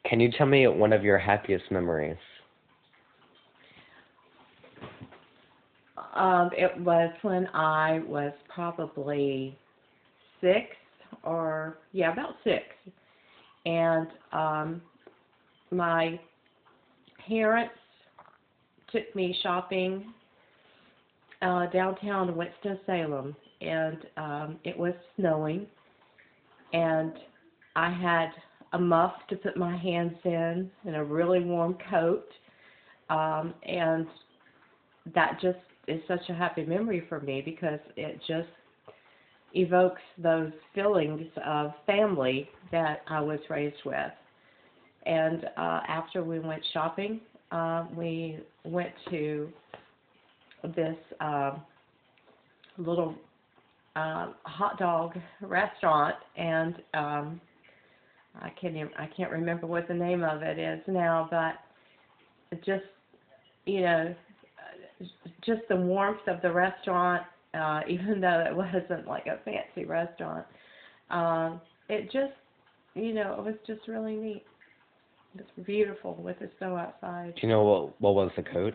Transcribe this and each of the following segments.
Can you tell me one of your happiest memories? It was when I was probably 6, or yeah, about 6, and my parents took me shopping downtown Winston-Salem, and it was snowing, and I had a muff to put my hands in and a really warm coat, and that just is such a happy memory for me because it just evokes those feelings of family that I was raised with. And after we went shopping, we went to this little hot dog restaurant, and I can't remember what the name of it is now, but just you know just the warmth of the restaurant, even though it wasn't like a fancy restaurant, it just it was just really neat. It was beautiful with the snow outside. Do you know what was the coat?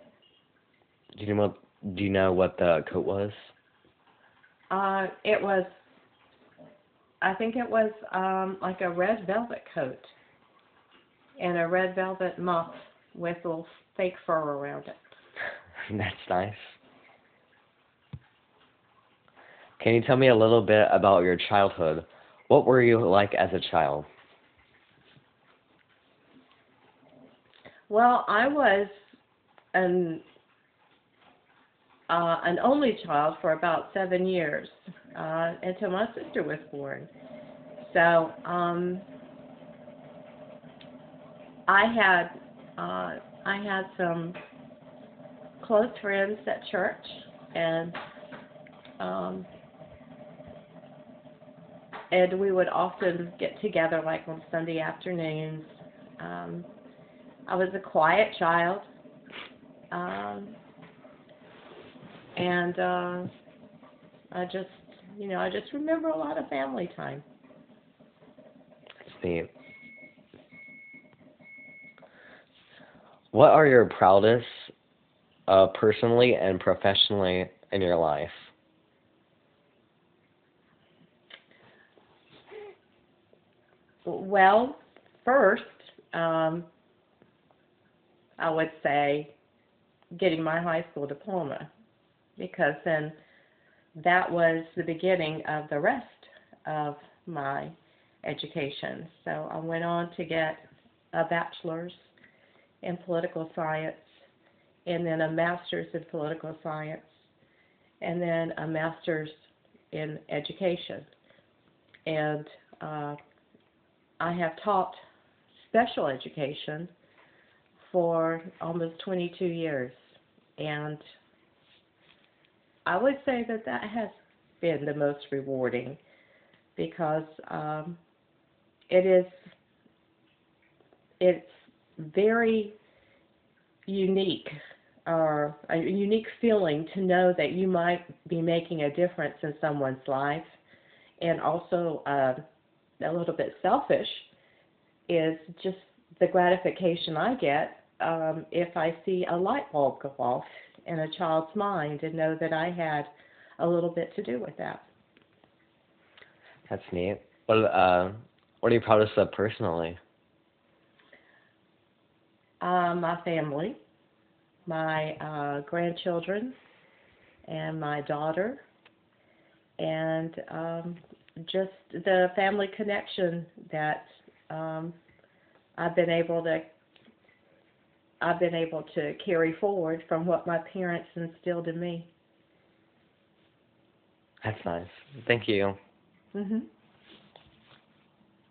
Do you know what the coat was? It was, I think it was like a red velvet coat and a red velvet muff with a little fake fur around it. That's nice. Can you tell me a little bit about your childhood? What were you like as a child? Well, I was an only child for about 7 years until my sister was born. So I had some close friends at church, and we would often get together like on Sunday afternoons. I was a quiet child, and I just remember a lot of family time. That's neat. What are your proudest personally and professionally in your life? Well, first, I would say getting my high school diploma, because then that was the beginning of the rest of my education. So I went on to get a bachelor's in political science, and then a master's in political science, and then a master's in education. And I have taught special education for almost 22 years, and I would say that that has been the most rewarding, because it's very unique, or a unique feeling to know that you might be making a difference in someone's life, and also a little bit selfish is just the gratification I get if I see a light bulb go off in a child's mind and know that I had a little bit to do with that. That's neat. What are you proudest of personally? My family, my grandchildren, and my daughter, and just the family connection that I've been able to carry forward from what my parents instilled in me. That's nice. Thank you. Mhm.